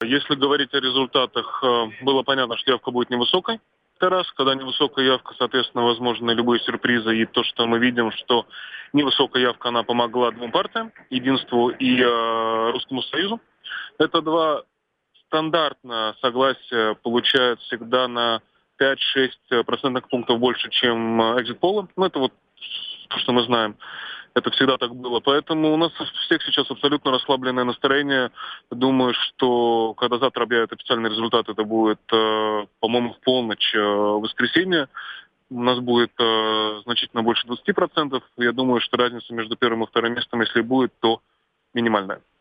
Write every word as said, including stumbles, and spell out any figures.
Если говорить о результатах, э, было понятно, что явка будет невысокой. Это раз. Когда невысокая явка, соответственно, возможны любые сюрпризы. И то, что мы видим, что невысокая явка, она помогла двум партиям, Единству и э, Русскому Союзу. Это два. Стандартно согласие получает всегда на пять-шесть процентных пунктов больше, чем экзит-полы. Ну, это вот то, что мы знаем. Это всегда так было. Поэтому у нас у всех сейчас абсолютно расслабленное настроение. Думаю, что когда завтра объявят официальный результат, это будет, э, по-моему, в полночь э, в воскресенье. У нас будет э, значительно больше двадцати процентов. Я думаю, что разница между первым и вторым местом, если будет, то минимальная.